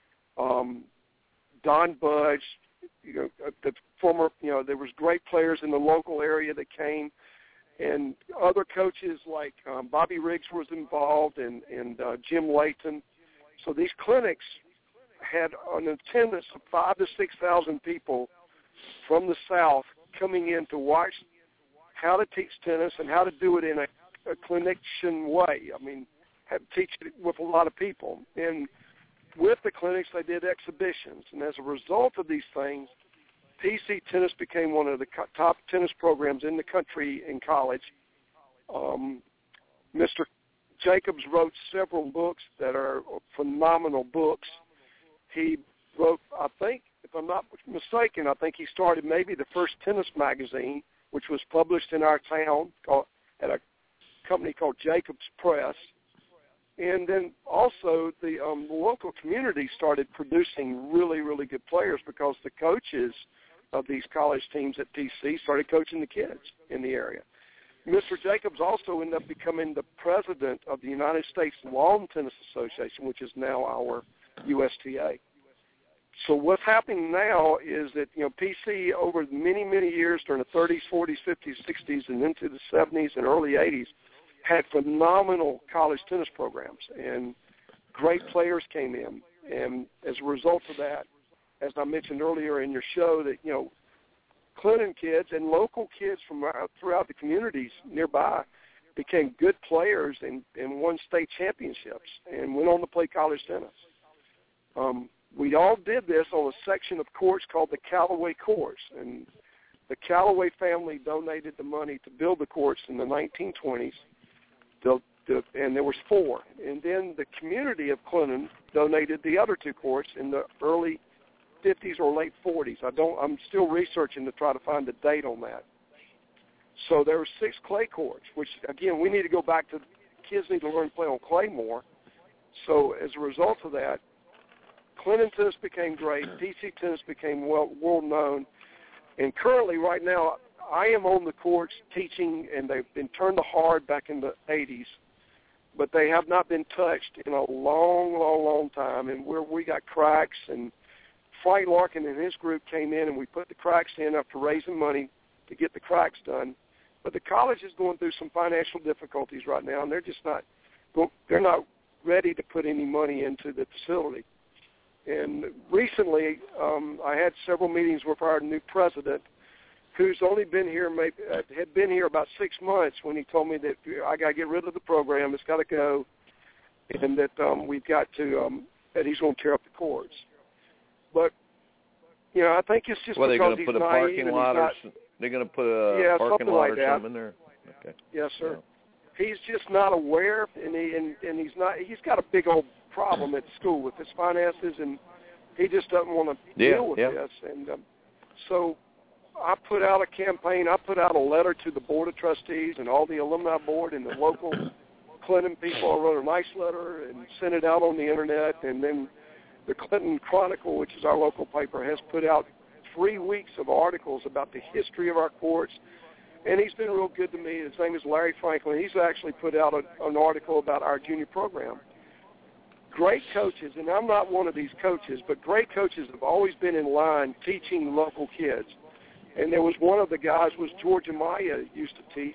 um, Don Budge. You know, the former. You know, there was great players in the local area that came, and other coaches like um, Bobby Riggs was involved, and and uh, Jim Layton. So these clinics had an attendance of five to six thousand people from the South coming in to watch how to teach tennis and how to do it in a, a clinician way. I mean, have teach it with a lot of people. And with the clinics, they did exhibitions. And as a result of these things, P C Tennis became one of the top tennis programs in the country in college. Um, Mister Jacobs wrote several books that are phenomenal books. He wrote, I think, if I'm not mistaken, I think he started maybe the first tennis magazine, which was published in our town called, at a company called Jacobs Press. And then also the um, local community started producing really, really good players because the coaches of these college teams at P C started coaching the kids in the area. Mister Jacobs also ended up becoming the president of the United States Lawn Tennis Association, which is now our U S T A. So what's happening now is that, you know, P C over many, many years during the thirties, forties, fifties, sixties, and into the seventies and early eighties had phenomenal college tennis programs, and great players came in. And as a result of that, as I mentioned earlier in your show, that, you know, Clinton kids and local kids from throughout the communities nearby became good players and, and won state championships and went on to play college tennis. Um, we all did this on a section of courts called the Callaway Courts, and the Callaway family donated the money to build the courts in the nineteen twenties, the, the, and there was four. And then the community of Clinton donated the other two courts in the early fifties or late forties. I don't. I'm still researching to try to find the date on that. So there were six clay courts, which again we need to go back to. Kids need to learn to play on clay more. So as a result of that, Clinton tennis became great. P C tennis became well world known, and currently, right now, I am on the courts teaching, and they've been turned to hard back in the eighties, but they have not been touched in a long, long, long time. And where we got cracks, and Frank Larkin and his group came in, and we put the cracks in after raising money to get the cracks done. But the college is going through some financial difficulties right now, and they're just not they're not ready to put any money into the facility. And recently, um, I had several meetings with our new president, who's only been here, maybe, uh, had been here about six months when he told me that I got to get rid of the program, it's got to go, and that um, we've got to, um, that he's going to tear up the courts. But, you know, I think it's just well, because he's naive. Well, they're going to put a parking lot not, or they're going to put a yeah, parking lot like or that. something in there? Okay. Yes, sir. Yeah. He's just not aware, and he and, and he's not. He's got a big old problem at school with his finances, and he just doesn't want to yeah, deal with yeah. this. And um, so I put out a campaign. I put out a letter to the Board of Trustees and all the alumni board and the local Clinton people. I wrote a nice letter and sent it out on the Internet. And then the Clinton Chronicle, which is our local paper, has put out three weeks of articles about the history of our courts. And he's been real good to me. His name is Larry Franklin. He's actually put out a, an article about our junior program. Great coaches, and I'm not one of these coaches, but great coaches have always been in line teaching local kids. And there was one of the guys was George Amaya used to teach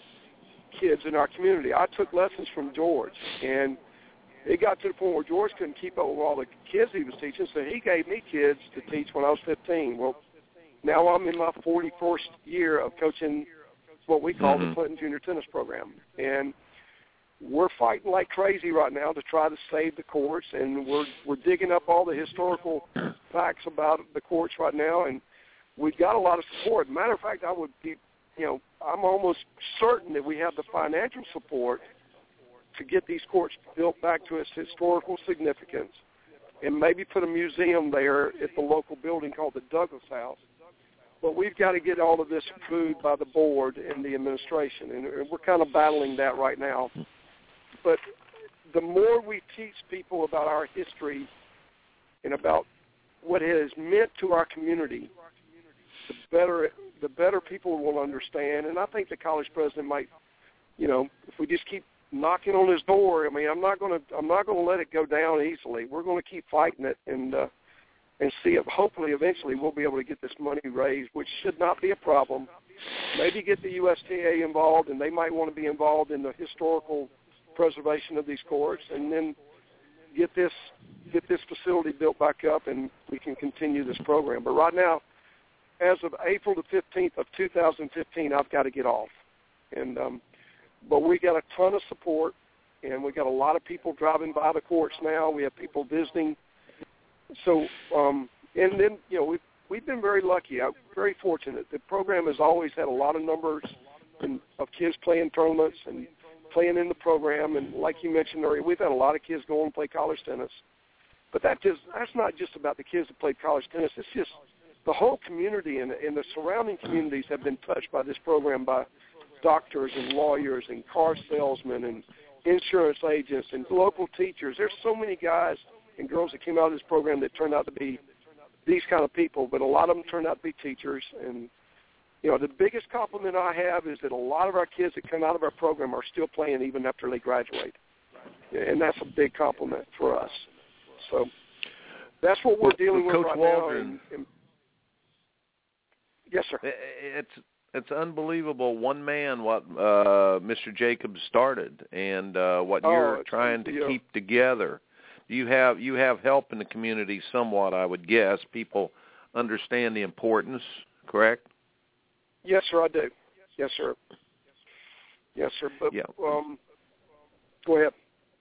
kids in our community. I took lessons from George, and it got to the point where George couldn't keep up with all the kids he was teaching, so he gave me kids to teach when I was fifteen. Well, now I'm in my forty-first year of coaching what we call mm-hmm. the Clinton Junior Tennis Program. And we're fighting like crazy right now to try to save the courts, and we're we're digging up all the historical facts about the courts right now, and we've got a lot of support. Matter of fact, I would be, you know, I'm almost certain that we have the financial support to get these courts built back to its historical significance, and maybe put a museum there at the local building called the Douglas House. But we've got to get all of this approved by the board and the administration, and we're kind of battling that right now. But the more we teach people about our history and about what it has meant to our community, the better the better people will understand. And I think the college president might, you know, if we just keep knocking on his door, I mean, I'm not going to I'm not going to let it go down easily. We're going to keep fighting it and uh, and see if hopefully eventually we'll be able to get this money raised, which should not be a problem. Maybe get the U S T A involved, and they might want to be involved in the historical preservation of these courts, and then get this get this facility built back up, and we can continue this program. But right now, as of April the fifteenth of two thousand fifteen, I've got to get off. And um, but we got a ton of support, and we got a lot of people driving by the courts now. We have people visiting. So um, and then you know we've we've been very lucky. I'm very fortunate. The program has always had a lot of numbers and, of kids playing tournaments and playing in the program, and like you mentioned earlier, we've had a lot of kids go and play college tennis. But that just that's not just about the kids that play college tennis. It's just the whole community and, and the surrounding communities have been touched by this program, by doctors and lawyers and car salesmen and insurance agents and local teachers. There's so many guys and girls that came out of this program that turned out to be these kind of people, but a lot of them turned out to be teachers. And you know, the biggest compliment I have is that a lot of our kids that come out of our program are still playing even after they graduate. And that's a big compliment for us. So that's what we're well, dealing with Coach right Waldron, now. And, and, yes, sir. It's it's unbelievable. One man, what uh, Mister Jacobs started, and uh, what oh, you're trying to yeah. keep together. You have you have help in the community somewhat, I would guess. People understand the importance, correct? Yes, sir, I do. Yes, sir. Yes, sir. But, yeah. um, go ahead.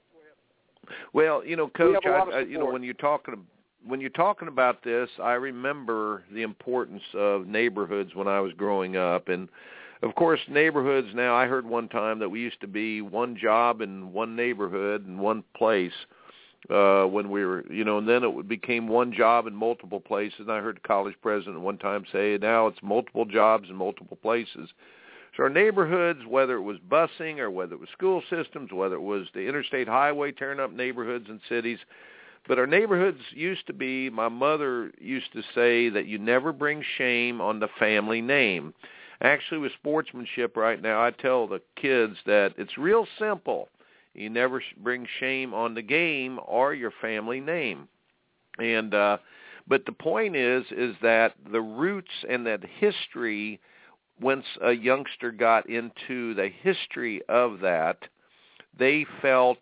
Well, you know, Coach, I, I, you know, when you're talking when you're talking about this, I remember the importance of neighborhoods when I was growing up, and of course, neighborhoods now. I heard one time that we used to be one job in one neighborhood in one place uh, when we were, you know, and then it became one job in multiple places. And I heard the college president one time say, now it's multiple jobs in multiple places. So our neighborhoods, whether it was busing or whether it was school systems, whether it was the interstate highway tearing up neighborhoods and cities, but our neighborhoods used to be, my mother used to say that you never bring shame on the family name. Actually, with sportsmanship right now, I tell the kids that it's real simple. You never bring shame on the game or your family name. And uh, but the point is, is that the roots and that history, once a youngster got into the history of that, they felt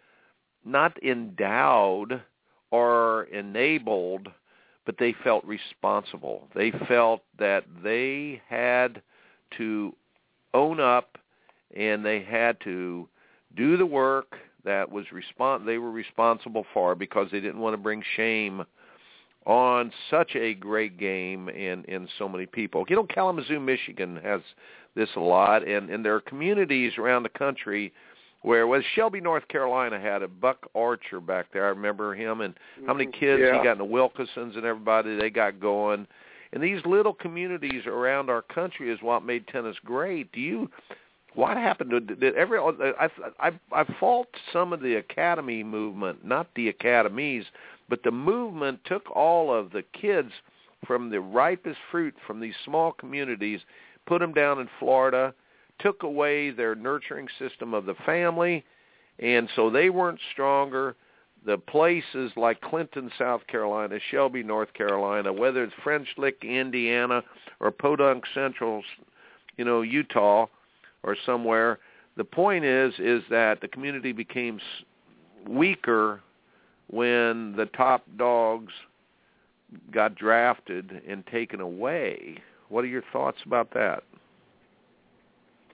not endowed or enabled, but they felt responsible. They felt that they had to own up, and they had to do the work that was respons- they were responsible for, because they didn't want to bring shame on such a great game and, and so many people. You know, Kalamazoo, Michigan has this a lot, and, and there are communities around the country where, well, Shelby, North Carolina had a Buck Archer back there. I remember him, and how many kids yeah. he got in the Wilkinsons and everybody they got going. And these little communities around our country is what made tennis great. Do you, what happened to, did every, I, I, I fault some of the academy movement, not the academies, but the movement took all of the kids from the ripest fruit from these small communities, put them down in Florida, took away their nurturing system of the family, and so they weren't stronger. The places like Clinton, South Carolina, Shelby, North Carolina, whether it's French Lick, Indiana, or Podunk Central, you know, Utah, or somewhere, the point is, is that the community became weaker when the top dogs got drafted and taken away. What are your thoughts about that?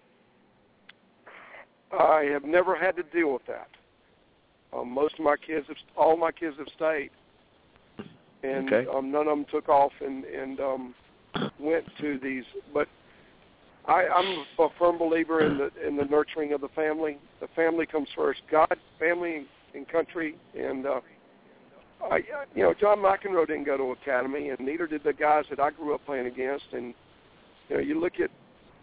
I have never had to deal with that. Um, most of my kids, have, all my kids have stayed, and okay. um, none of them took off and, and um, went to these. But I, I'm a firm believer in the in the nurturing of the family. The family comes first. God, family, and country. And uh, I, you know, John McEnroe didn't go to academy, and neither did the guys that I grew up playing against. And you know, you look at,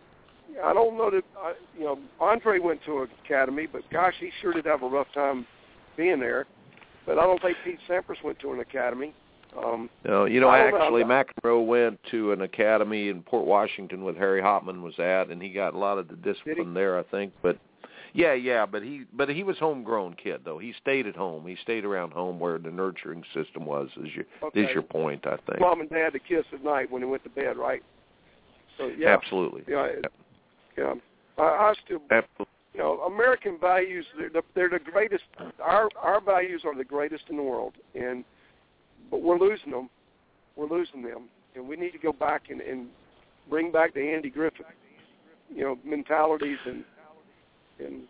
I don't know that, uh, you know, Andre went to an academy, but gosh, he sure did have a rough time being there. But I don't think Pete Sampras went to an academy. Um, no, you know, I don't actually, know. McEnroe went to an academy in Port Washington with Harry Hopman was at, and he got a lot of the discipline there, I think. But yeah, yeah, but he but he was homegrown kid though. He stayed at home. He stayed around home where the nurturing system was. Is your okay. is your point? I think. Mom and Dad to kiss at night when they went to bed, right? So yeah, absolutely. Yeah, it, yeah. I, I still. Absolutely. You know, American values, they're the, they're the greatest. Our our values are the greatest in the world, and but we're losing them. We're losing them, and we need to go back and, and bring back the Andy Griffith, you know, mentalities and and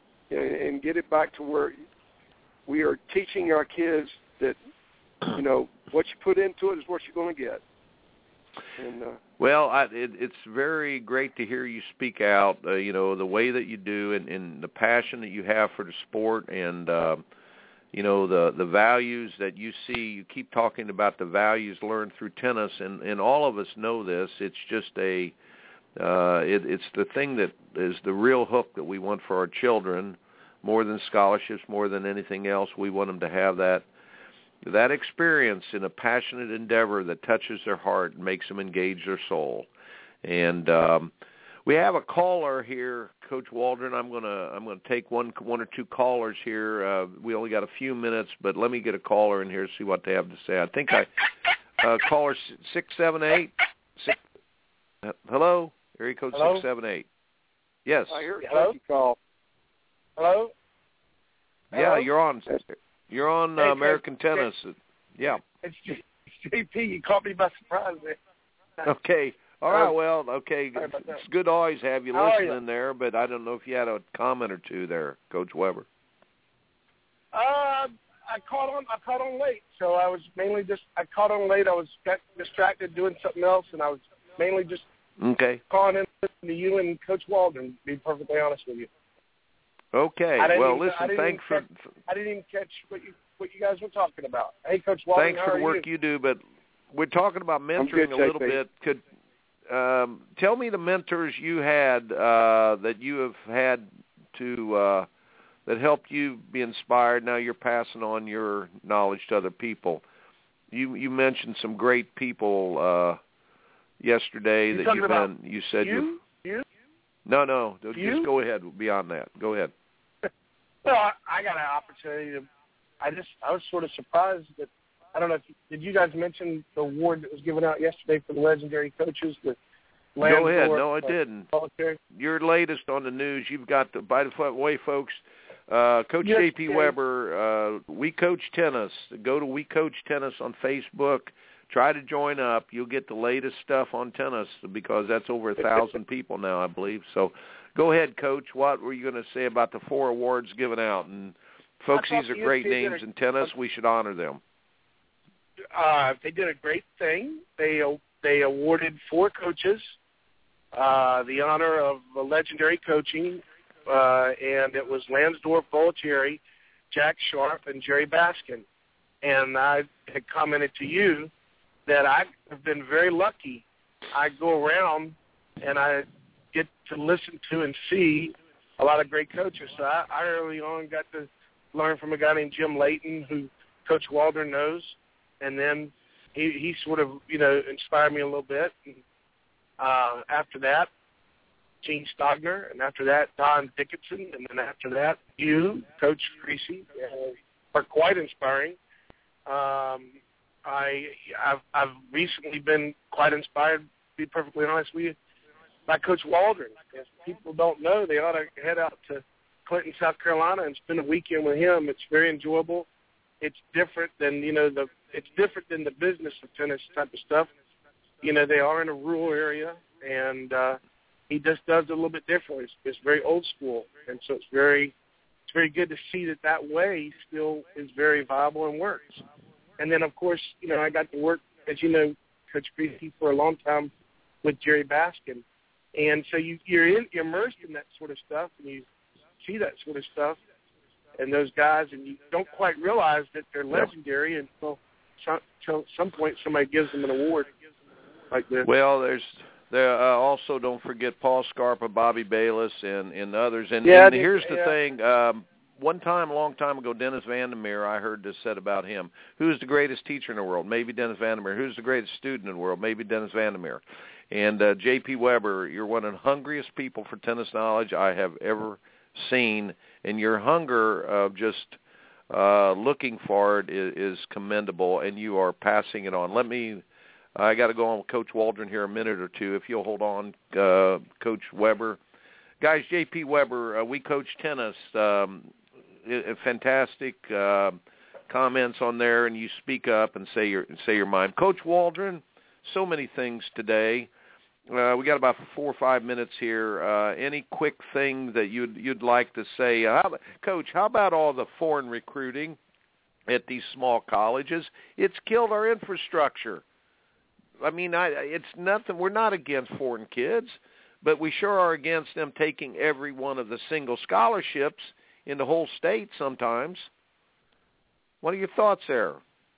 and get it back to where we are teaching our kids that, you know, what you put into it is what you're going to get. And, uh, well, I, it, it's very great to hear you speak out, uh, you know, the way that you do and, and the passion that you have for the sport and, uh, you know, the, the values that you see. You keep talking about the values learned through tennis, and, and all of us know this. It's just a, uh, it, it's the thing that is the real hook that we want for our children, more than scholarships, more than anything else. We want them to have that that experience in a passionate endeavor that touches their heart and makes them engage their soul. And um, we have a caller here, Coach Waldron. I'm gonna I'm gonna take one one or two callers here. Uh, we only got a few minutes, but let me get a caller in here and see what they have to say. I think I uh, caller six seven eight six. Uh, hello, area code hello? six seven eight. Yes. I heard hello. Call. Hello. Yeah, hello? you're on. You're on uh, hey, American Coach, Tennis. Coach, yeah. It's J P. You caught me by surprise there. Okay. All right. Well, okay. It's good to always have you How listening there, but I don't know if you had a comment or two there, Coach Weber. Uh, I caught on. I caught on late, so I was mainly just. I caught on late. I was got distracted doing something else, and I was mainly just okay calling in listening to you and Coach Waldron. To be perfectly honest with you. Okay. Well, even, listen. Thanks for. Catch, I didn't even catch what you what you guys were talking about. Hey, Coach Waldron. Thanks how for the are work you? you do, but we're talking about mentoring good, a little J P. bit. Could um, tell me the mentors you had uh, that you have had to uh, that helped you be inspired. Now you're passing on your knowledge to other people. You you mentioned some great people uh, yesterday You're that talking you've about been. You said you you. No, no. Just You? go ahead. Beyond that, go ahead. Well, I, I got an opportunity to. I just I was sort of surprised that I don't know. If, did you guys mention the award that was given out yesterday for the legendary coaches? The Go ahead. Landor, No, I uh, didn't. Solitary? You're latest on the news. You've got the, by the way, folks, uh, Coach Yes, J P yes. Weber, uh, We Coach Tennis. Go to We Coach Tennis on Facebook. Try to join up. You'll get the latest stuff on tennis because that's over a thousand people now, I believe. So go ahead, Coach. What were you going to say about the four awards given out? And folks, I these are thought great U S P did names a- in tennis. We should honor them. Uh, they did a great thing. They they awarded four coaches uh, the honor of uh, legendary coaching, uh, and it was Lansdorf, Bollettieri, Jack Sharp, and Jerry Baskin. And I had commented to you that I have been very lucky. I go around and I get to listen to and see a lot of great coaches. So I, I early on got to learn from a guy named Jim Layton, who Coach Waldron knows, and then he, he sort of, you know, inspired me a little bit. And, uh, after that, Gene Stogner, and after that, Don Dickinson, and then after that, you, Coach Creasy, uh, are quite inspiring. Um, I, I've, I've recently been quite inspired, to be perfectly honest with you, by Coach Waldron. If people don't know, they ought to head out to Clinton, South Carolina, and spend a weekend with him. It's very enjoyable. It's different than, you know, the it's different than the business of tennis type of stuff. You know, they are in a rural area, and uh, he just does it a little bit differently. It's, it's very old school, and so it's very it's very good to see that that way still is very viable and works. And then, of course, you know, I got to work, as you know, Coach Creasy, for a long time with Jerry Baskin. And so you, you're in, you're immersed in that sort of stuff, and you see that sort of stuff and those guys, and you don't quite realize that they're legendary until some, until some point somebody gives them an award like this. Well, there's there uh, also don't forget Paul Scarpa, Bobby Bayless, and, and others. And, yeah, and here's yeah. the thing. Um, one time, a long time ago, Dennis Vandermeer, I heard this said about him. Who's the greatest teacher in the world? Maybe Dennis Vandermeer. Who's the greatest student in the world? Maybe Dennis Vandermeer. And uh, J P. Weber, you're one of the hungriest people for tennis knowledge I have ever seen, and your hunger of just uh, looking for it is, is commendable, and you are passing it on. Let me, I got to go on with Coach Waldron here a minute or two. If you'll hold on, uh, Coach Weber. Guys, J P. Weber, uh, we coach tennis. Um, fantastic uh, comments on there, and you speak up and say your say your mind. Coach Waldron, so many things today. Uh, we got about four or five minutes here. Uh, any quick thing that you'd you'd like to say, uh, how, Coach? How about all the foreign recruiting at these small colleges? It's killed our infrastructure. I mean, I, it's nothing. We're not against foreign kids, but we sure are against them taking every one of the single scholarships in the whole state. Sometimes. What are your thoughts there?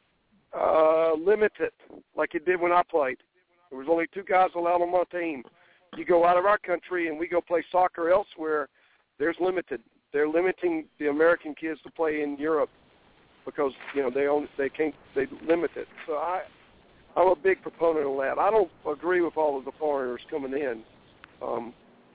Uh, limit it, like it did when I played. There was only two guys allowed on my team. You go out of our country and we go play soccer elsewhere, there's limited. They're limiting the American kids to play in Europe because, you know, they own, they can't, they limit it. So I, I'm a big proponent of that. I don't agree with all of the foreigners coming in. Um,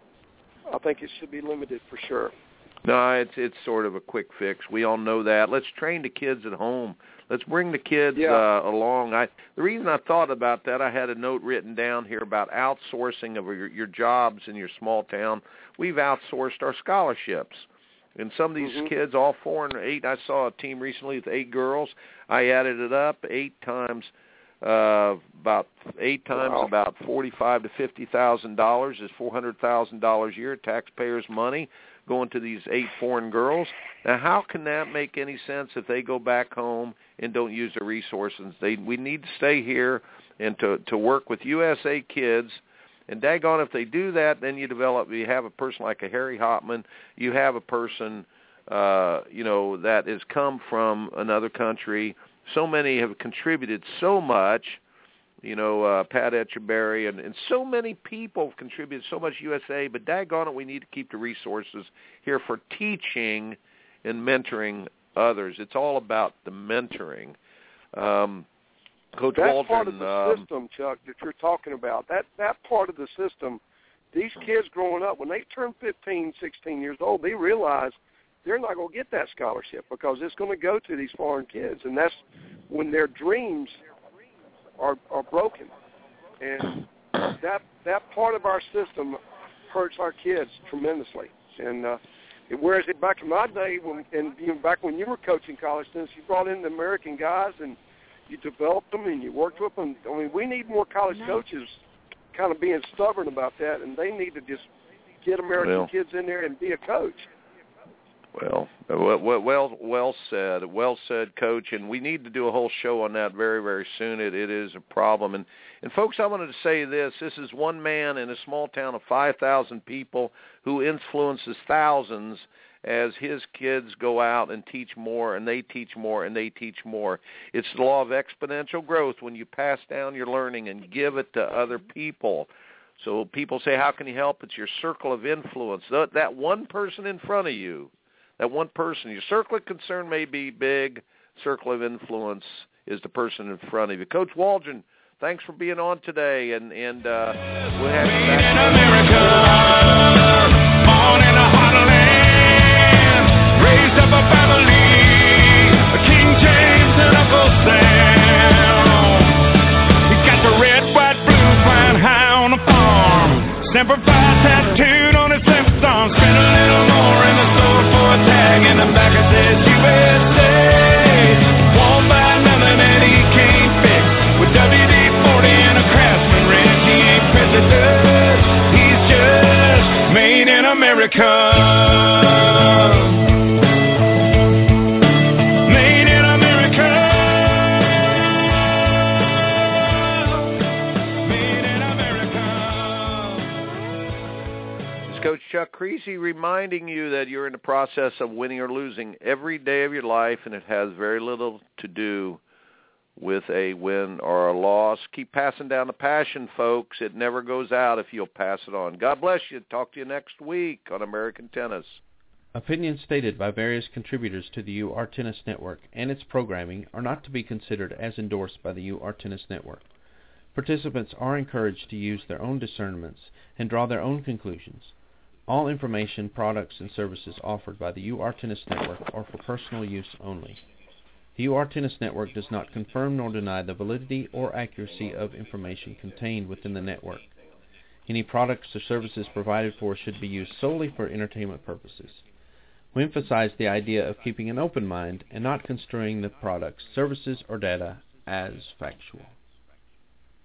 I think it should be limited for sure. No, it's it's sort of a quick fix. We all know that. Let's train the kids at home. Let's bring the kids yeah. uh, along. I, the reason I thought about that, I had a note written down here about outsourcing of your, your jobs in your small town. We've outsourced our scholarships. And some of these mm-hmm. kids, all four and eight, I saw a team recently with eight girls. I added it up eight times, uh, about eight times wow. about forty-five to fifty thousand dollars is four hundred thousand dollars a year, taxpayers' money going to these eight foreign girls. Now, how can that make any sense if they go back home and don't use their resources? They, we need to stay here and to, to work with U S A kids. And daggone, if they do that, then you develop, you have a person like a Harry Hopman. You have a person, uh, you know, that has come from another country. So many have contributed so much. You know, uh, Pat Etcheberry, and, and so many people have contributed so much U S A, but daggone it, we need to keep the resources here for teaching and mentoring others. It's all about the mentoring. Um, Coach That's Waldron, part of the um, system, Chuck, that you're talking about. That that part of the system, these kids growing up, when they turn fifteen, sixteen years old, they realize they're not going to get that scholarship because it's going to go to these foreign kids, and that's when their dreams are are broken. And that that part of our system hurts our kids tremendously. And uh, whereas it back in my day, when, and even back when you were coaching college tennis, you brought in the American guys and you developed them and you worked with them. I mean, we need more college coaches kind of being stubborn about that, and they need to just get American well, kids in there and be a coach. Well, well, well, well said, well said, Coach. And we need to do a whole show on that very, very soon. It, it is a problem. And, and folks, I wanted to say this: this is one man in a small town of five thousand people who influences thousands as his kids go out and teach more, and they teach more, and they teach more. It's the law of exponential growth when you pass down your learning and give it to other people. So people say, how can you help? It's your circle of influence. That one person in front of you. That one person, your circle of concern may be big, circle of influence is the person in front of you. Coach Waldron, thanks for being on today, and, and uh, we'll have you back. In America, born in a heartland, raised up a family, King James and Uncle Sam. He got the red, white, blue flying high on the farm, Semper Fi tattooed on his left arm, spent a little more in the store for a tag in the back it says U S A. Won't buy nothing that he can't fix. With W D forty and a Craftsman wrench, he ain't president. He's just Creasy reminding you that you're in the process of winning or losing every day of your life, and it has very little to do with a win or a loss. Keep passing down the passion, folks. It never goes out if you'll pass it on. God bless you. Talk to you next week on American Tennis. Opinions stated by various contributors to the U R Tennis Network and its programming are not to be considered as endorsed by the U R Tennis Network. Participants are encouraged to use their own discernments and draw their own conclusions. All information, products, and services offered by the U R Tennis Network are for personal use only. The U R Tennis Network does not confirm nor deny the validity or accuracy of information contained within the network. Any products or services provided for should be used solely for entertainment purposes. We emphasize the idea of keeping an open mind and not construing the products, services, or data as factual.